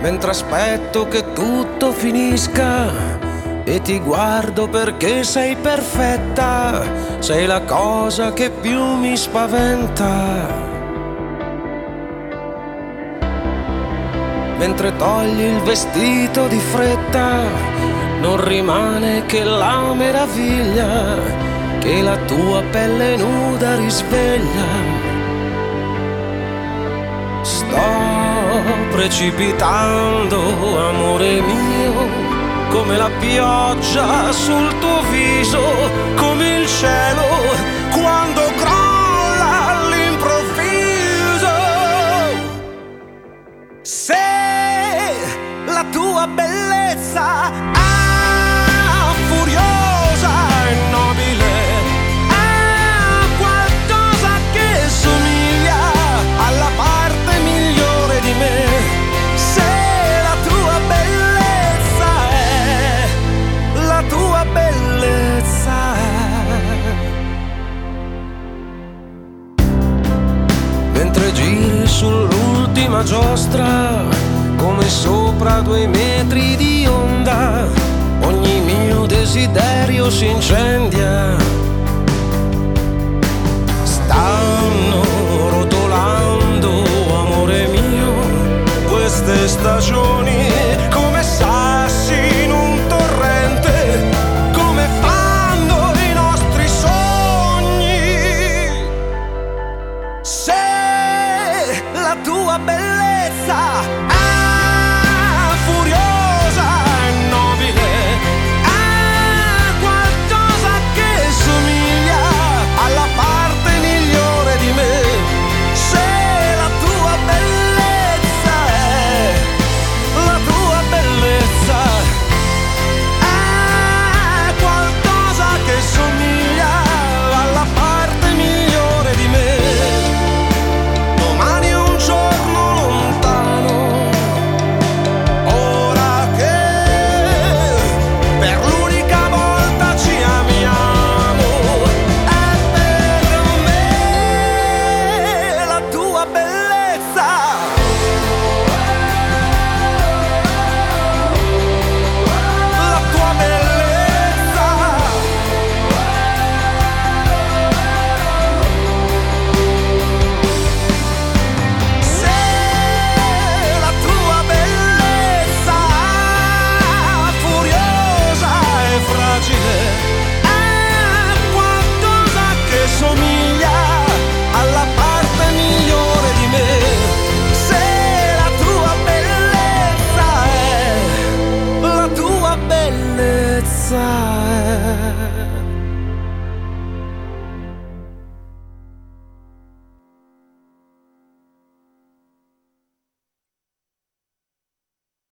mentre aspetto che tutto finisca e ti guardo perché sei perfetta, sei la cosa che più mi spaventa. Mentre togli il vestito di fretta, non rimane che la meraviglia che la tua pelle nuda risveglia. Sto precipitando, amore mio, come la pioggia sul tuo viso, come il cielo quando crolla all'improvviso. Se la tua bellezza furiosa e nobile ha qualcosa che somiglia alla parte migliore di me, se la tua bellezza è la tua bellezza, mentre giri sull'ultima giostra come sopra 2 metri di onda, ogni mio desiderio si incendia. Stanno rotolando, amore mio, queste stagioni come sassi in un torrente, come fanno i nostri sogni. Se la tua bellezza